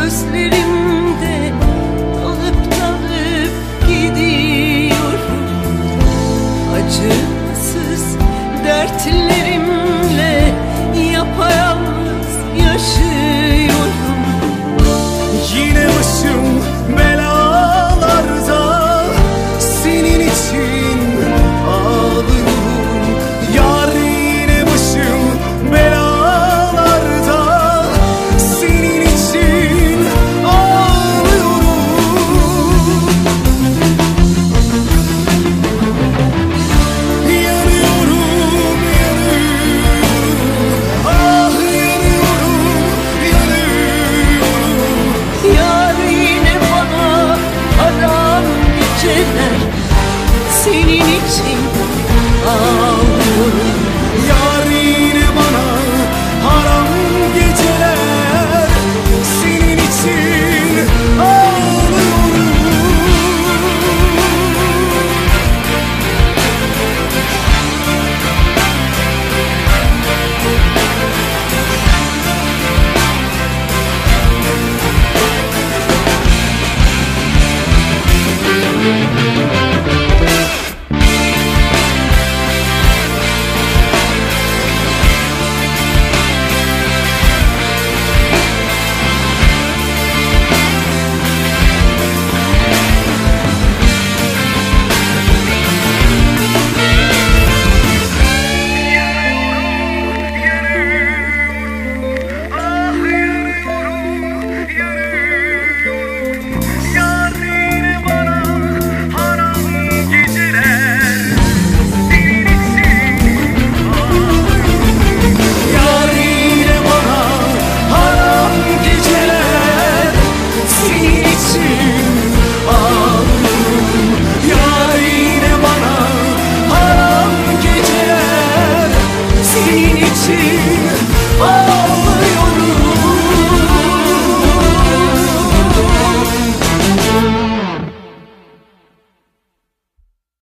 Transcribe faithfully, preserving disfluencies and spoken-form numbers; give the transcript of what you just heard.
gözlerimde dalıp dalıp gidiyorum. Acısız dertlerimle yapayalnız yaşıyorum. Yine başım belalarda, senin için ağlıyorum. Yar yine başım belalarda, senin için ağlıyorum. Yanıyorum, yanıyorum, ah yanıyorum, yanıyorum. Yar yine bana haram geceler, senin için ağlıyorum. Yar yine bana haram geceler, senin için